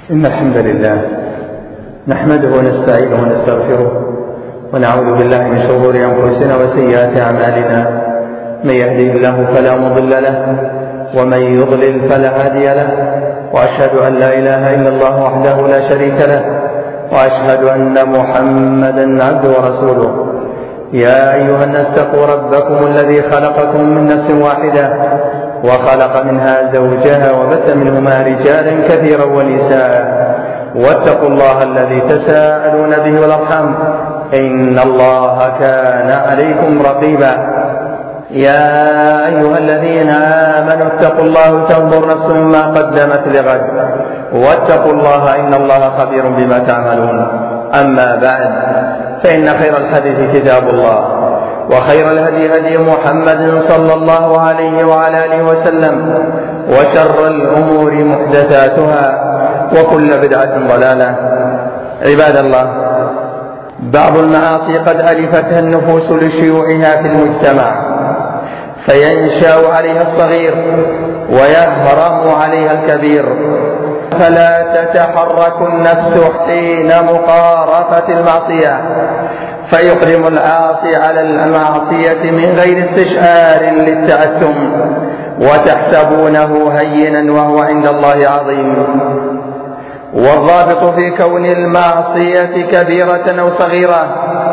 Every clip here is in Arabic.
إن الحمد لله نحمده ونستعينه ونستغفره ونعوذ بالله من شرور أنفسنا وسيئات أعمالنا. من يهده الله فلا مضل له ومن يضلل فلا هادي له، وأشهد أن لا إله إلا الله وحده لا شريك له، وأشهد أن محمدا عبده ورسوله. يا أيها الناس اتقوا ربكم الذي خلقكم من نفس واحدة وخلق منها زوجها وبث منهما رجالا كثيرا ونساء، واتقوا الله الذي تساءلون به والأرحام إن الله كان عليكم رقيبا. يا أيها الذين آمنوا اتقوا الله تنظر نفس ما قدمت لغد واتقوا الله إن الله خبير بما تعملون. أما بعد، فإن خير الحديث كتاب الله، وخير الهدي هدي محمد صلى الله عليه وعلى آله وسلم، وشر الأمور محدثاتها وكل بدعة ضلالة. عباد الله، بعض المعاصي قد ألفتها النفوس لشيوعها في المجتمع، فينشأ عليها الصغير ويهرم عليها الكبير، فلا تتحرك النفس حين مقارفة المعصية، فيقدم العاصي على المعصية من غير استشعار للتأثم، وتحسبونه هينا وهو عند الله عظيم. والضابط في كون المعصية كبيرة أو صغيرة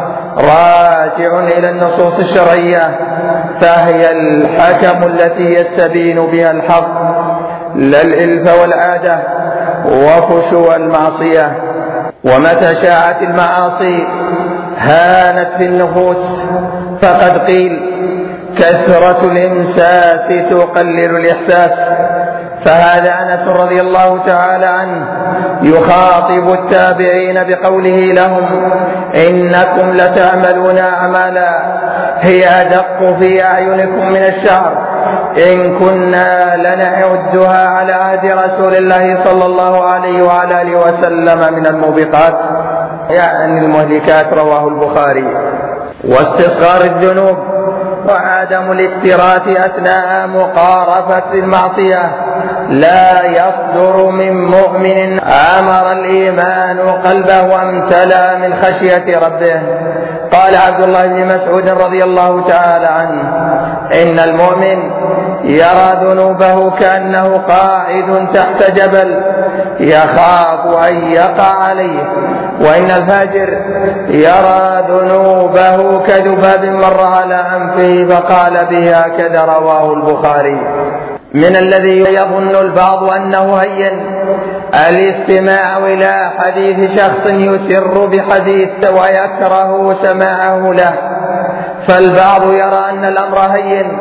راجع إلى النصوص الشرعية، فهي الحكم التي يستبين بها الحق، لا الإلف والعادة وفشو المعصية. ومتى شاعت المعاصي هانت في النفوس، فقد قيل كثرة الإمساس تقلل الإحساس. فهذا أنس رضي الله تعالى عنه يخاطب التابعين بقوله لهم: إنكم لتعملون أعمالا هي أدق في أعينكم من الشعر، إن كنا لنعدها على عهد رسول الله صلى الله عليه وعلى آله وسلم من الموبقات، يعني المهلكات. رواه البخاري. واستصغار الذنوب وعدم الاكتراث أثناء مقارفة المعصية لا يصدر من مؤمن عمر الإيمان قلبه وامتلأ من خشية ربه. قال عبد الله بن مسعود رضي الله تعالى عنه: إن المؤمن يرى ذنوبه كأنه قاعد تحت جبل يخاف أن يقع عليه، وإن الفاجر يرى ذنوبه كذباب مر على أنفه فقال به هكذا. رواه البخاري. من الذي يظن البعض أنه هين الاستماع إلى حديث شخص يسر بحديث ويكره سماعه له، فالبعض يرى أن الأمر هين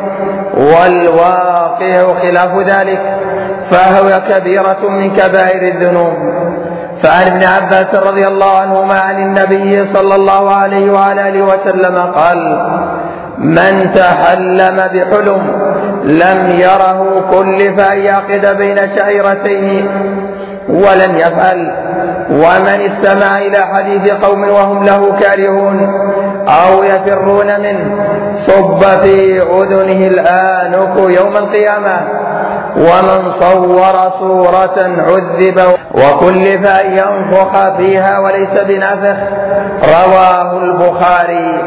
والواقع خلاف ذلك، فهو كبيرة من كبائر الذنوب. فعن ابن عباس رضي الله عنهما عن النبي صلى الله عليه وعلى آله وسلم قال: من تحلم بحلم لم يره كلف أن يعقد بين شعيرتين ولن يفعل، ومن استمع إلى حديث قوم وهم له كارهون أو يفرون منه صب في أذنه الآنك يوم القيامة، ومن صور صورة عذب وكلف أن ينفخ فيها وليس بنافخ. رواه البخاري.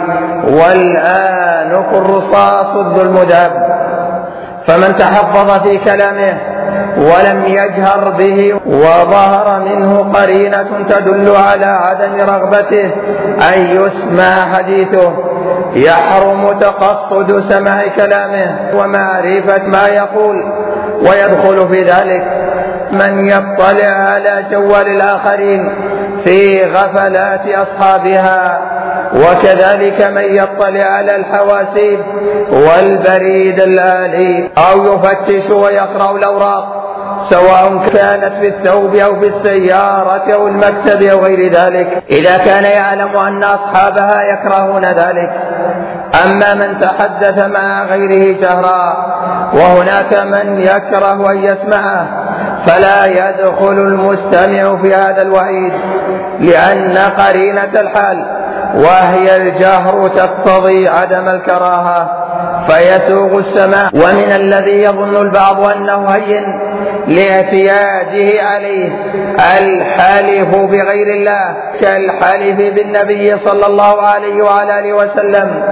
والآنك الرصاص ذو المذهب. فمن تحفظ في كلامه ولم يجهر به وظهر منه قرينة تدل على عدم رغبته أن يسمع حديثه، يحرم تقصد سماع كلامه ومعرفة ما يقول، ويدخل في ذلك من يطلع على جوال الآخرين في غفلات أصحابها، وكذلك من يطلع على الحواسيب والبريد الآلي، أو يفتش ويقرأ الأوراق سواء كانت في الثوب أو في السيارة أو المكتب أو غير ذلك، إذا كان يعلم أن أصحابها يكرهون ذلك. أما من تحدث مع غيره جهرا وهناك من يكره أن يسمعه، فلا يدخل المستمع في هذا الوعيد، لأن قرينة الحال وهي الجهر تقتضي عدم الكراهة فيسوغ السماع. ومن الذي يظن البعض أنه هين لاعتياده عليه الحلف بغير الله كالحلف بالنبي صلى الله عليه وعلى آله وسلم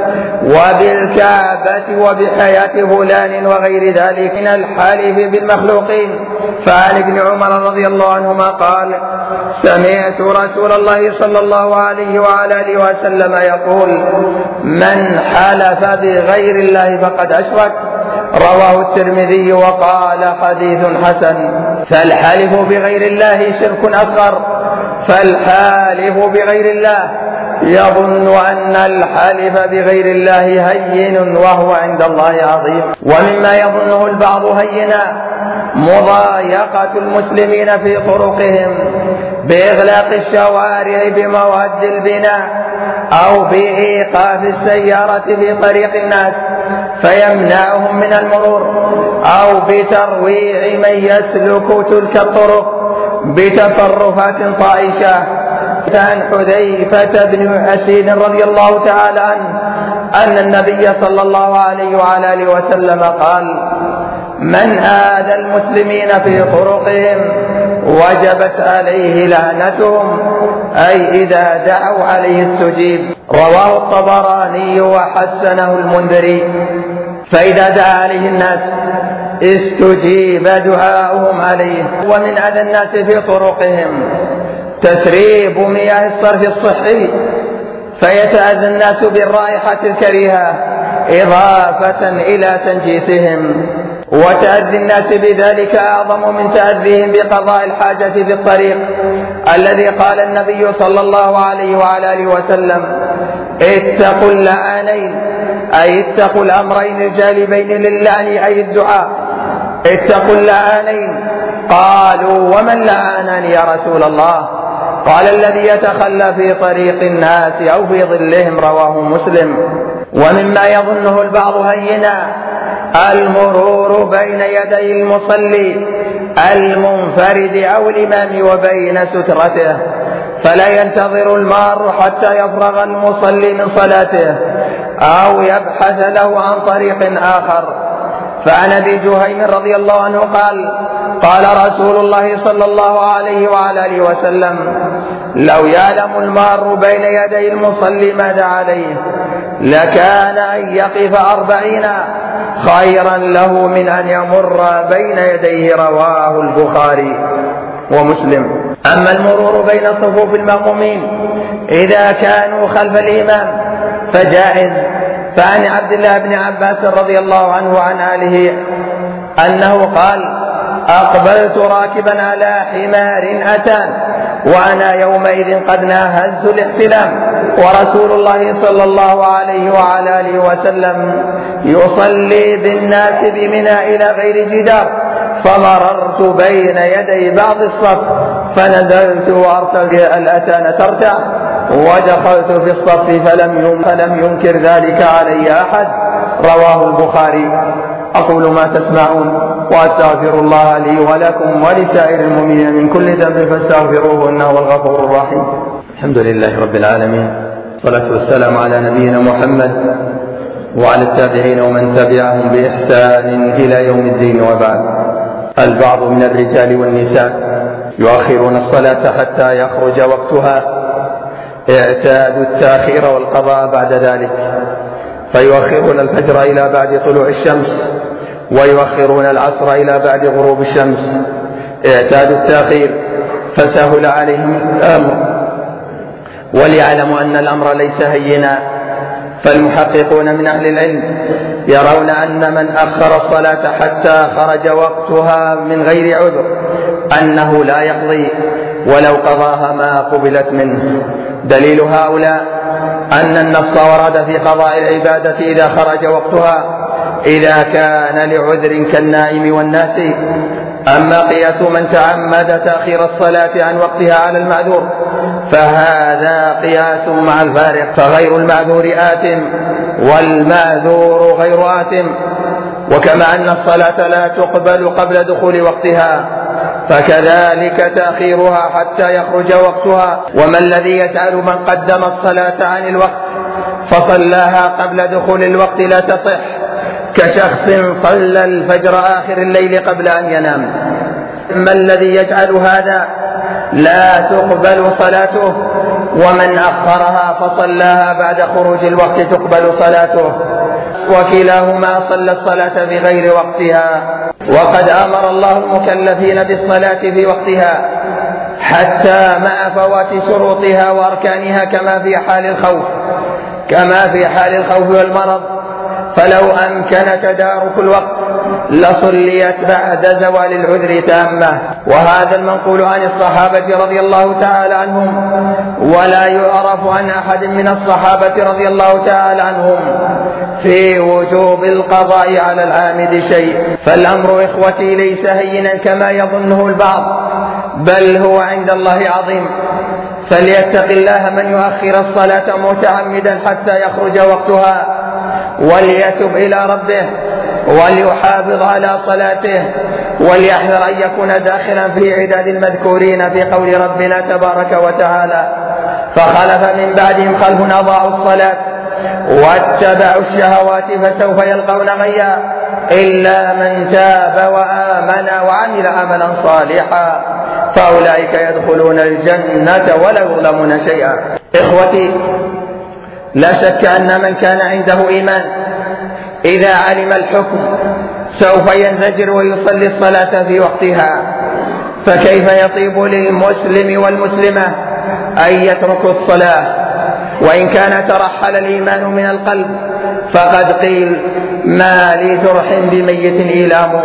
وبالكعبة وبحياة فلان وغير ذلك من الحلف بالمخلوقين. فعن ابن عمر رضي الله عنهما قال: سمعت رسول الله صلى الله عليه وعلى آله وسلم يقول: من حلف بغير الله فقد أشرك. رواه الترمذي وقال: حديث حسن. فالحلف بغير الله شرك أصغر، فالحالف بغير الله يظن أن الحلف بغير الله هين وهو عند الله عظيم. ومما يظنه البعض هينا مضايقة المسلمين في طرقهم بإغلاق الشوارع بمواد البناء أو بإيقاف السيارة في طريق الناس فيمنعهم من المرور، أو بترويع من يسلك تلك الطرق بتصرفات طائشة. عن حذيفة بن أسيد رضي الله تعالى عنه أن النبي صلى الله عليه وعلى آله وسلم قال: من آذى المسلمين في طرقهم وجبت عليه لعنتهم، أي إذا دعوا عليه استجيب. رواه الطبراني وحسنه المنذري. فإذا دعا عليه الناس استجيب دعاؤهم عليه. ومن أذى الناس في طرقهم تسريب مياه الصرف الصحي فيتأذى الناس بالرائحة الكريهة إضافة إلى تنجيسهم، وتأذي الناس بذلك أعظم من تأذيهم بقضاء الحاجة في الطريق، الذي قال النبي صلى الله عليه وعلى آله وسلم: اتقوا اللعانين، أي اتقوا الأمرين الجالبين للعن أي الدعاء. اتقوا اللعانين. قالوا: ومن لعانان يا رسول الله؟ قال: الذي يتخلى في طريق الناس أو في ظلهم. رواه مسلم. ومما يظنه البعض هينا المرور بين يدي المصلي المنفرد أو الإمام وبين سترته، فلا ينتظر المار حتى يفرغ المصلي من صلاته أو يبحث له عن طريق آخر. فعن أبي جهيم رضي الله عنه قال: قال رسول الله صلى الله عليه وعلى آله وسلم: لو يعلم المار بين يدي المصلي ماذا عليه لكان أن يقف 40 خيرا له من أن يمر بين يديه. رواه البخاري ومسلم. أما المرور بين صفوف المأمومين إذا كانوا خلف الإمام فجائز. فعن عبد الله بن عباس رضي الله عنه وعن آله أنه قال: أقبلت راكبا على حمار أتان وأنا يومئذ قد ناهزت الاحتلام، ورسول الله صلى الله عليه وعلى آله وسلم يصلي بالناس بمنى إلى غير جدار، فمررت بين يدي بعض الصف فنزلت وأرسلت الأتان ترتع ودخلت في الصف فلم ينكر ذلك علي أحد. رواه البخاري. أقول ما تسمعون وأستغفر الله لي ولكم ولسائر المؤمنين من كل ذنب فاستغفروه إنه هو الغفور الرحيم. الحمد لله رب العالمين، والصلاة والسلام على نبينا محمد وعلى التابعين ومن تبعهم بإحسان إلى يوم الدين. وبعد، البعض من الرجال والنساء يؤخرون الصلاة حتى يخرج وقتها، اعتادوا التأخير والقضاء بعد ذلك، فيؤخرون الفجر إلى بعد طلوع الشمس ويؤخرون العصر إلى بعد غروب الشمس، اعتادوا التأخير فسهل عليهم الأمر. وليعلموا أن الأمر ليس هينا، فالمحققون من أهل العلم يرون أن من أخر الصلاة حتى خرج وقتها من غير عذر أنه لا يقضي ولو قضاها ما قبلت منه. دليل هؤلاء أن النص ورد في قضاء العبادة إذا خرج وقتها إذا كان لعذر كالنائم والناس. أما قياس من تعمد تأخير الصلاة عن وقتها على المعذور فهذا قياس مع الفارق، فغير المعذور آثم والمعذور غير آثم. وكما أن الصلاة لا تقبل قبل دخول وقتها فكذلك تأخيرها حتى يخرج وقتها. وما الذي يجعل من قدم الصلاة عن الوقت فصلاها قبل دخول الوقت لا تصح، كشخص صلى الفجر آخر الليل قبل أن ينام ما الذي يجعل هذا لا تقبل صلاته، ومن أخرها فصلاها بعد خروج الوقت تقبل صلاته، وكلاهما صلى الصلاة بغير وقتها. وقد أمر الله المكلفين بالصلاة في وقتها حتى مع فوات شروطها وأركانها كما في حال الخوف والمرض، فلو أمكن تدارك الوقت لصليت بعد زوال العذر تامة. وهذا المنقول عن الصحابة رضي الله تعالى عنهم، ولا يعرف عن أحد من الصحابة رضي الله تعالى عنهم في وجوب القضاء على العامد شيء. فالأمر إخوتي ليس هينا كما يظنه البعض، بل هو عند الله عظيم. فليتق الله من يؤخر الصلاة متعمدا حتى يخرج وقتها، وليتب إلى ربه وليحافظ على صلاته، وليحذر أن يكون داخلا في عداد المذكورين في قول ربنا تبارك وتعالى: فخلف من بعدهم خلف أضاعوا الصلاة واتبعوا الشهوات فسوف يلقون غيا إلا من تاب وآمن وعمل عملا صالحا فأولئك يدخلون الجنة ولا يظلمون شيئا. إخوتي، لا شك أن من كان عنده إيمان إذا علم الحكم سوف ينزجر ويصلي الصلاة في وقتها، فكيف يطيب للمسلم والمسلمة أن يتركوا الصلاة وإن كان ترحل الإيمان من القلب؟ فقد قيل: ما لي جرح بميت إيلام.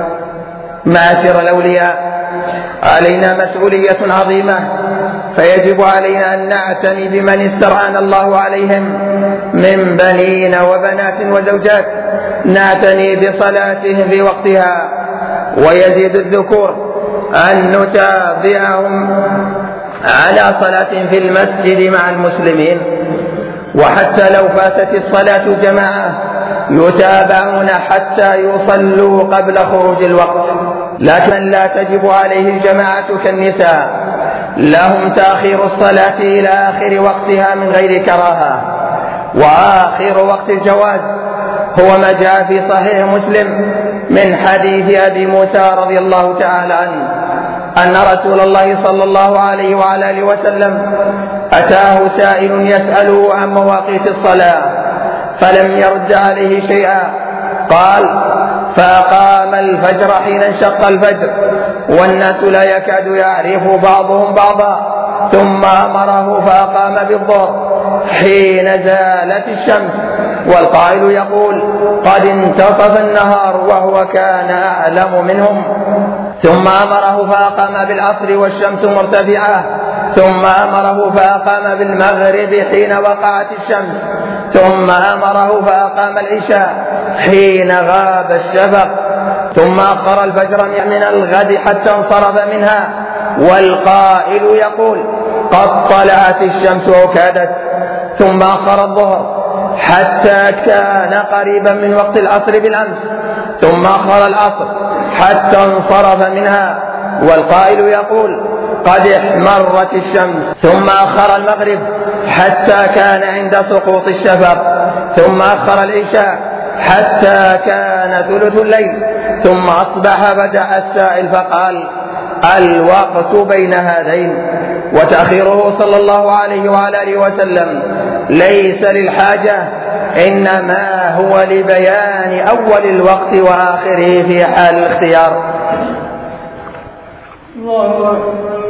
معاشر الأولياء، علينا مسؤولية عظيمة، فيجب علينا أن نعتني بمن استرعانا الله عليهم من بنين وبنات وزوجات، نعتني بصلاتهم في وقتها. ويزيد الذكور أن نتابعهم على صلاة في المسجد مع المسلمين، وحتى لو فاتت الصلاة جماعة يتابعون حتى يصلوا قبل خروج الوقت. لكن لا تجب عليه الجماعة كالنساء، لهم تأخير الصلاة إلى آخر وقتها من غير كراهة. وآخر وقت الجواز هو ما جاء في صحيح مسلم من حديث أبي موسى رضي الله تعالى عنه أن رسول الله صلى الله عليه وعلى آله وسلم أتاه سائل يسأله عن مواقيت الصلاة فلم يرد عليه شيئا. قال: فأقام الفجر حين انشق الفجر والناس لا يكاد يعرف بعضهم بعضا، ثم أمره فأقام بالظهر حين زالت الشمس والقائل يقول: قد انتصف النهار وهو كان أعلم منهم. ثم أمره فأقام بالعصر والشمس مرتفعة، ثم أمره فأقام بالمغرب حين وقعت الشمس، ثم أمره فأقام العشاء حين غاب الشفق، ثم أخر الفجر من الغد حتى انصرف منها والقائل يقول: قد طلعت الشمس وكادت، ثم أخر الظهر حتى كان قريبا من وقت العصر بالأمس، ثم أخر العصر حتى انصرف منها والقائل يقول: قد احمرت الشمس، ثم أخر المغرب حتى كان عند سقوط الشفق، ثم أخر العشاء حتى كان ثلث الليل، ثم أصبح بدأ السائل فقال: الوقت بين هذين. وتأخيره صلى الله عليه وعلى آله وسلم ليس للحاجة، إنما هو لبيان أول الوقت وآخره في حال الاختيار. الله أكبر.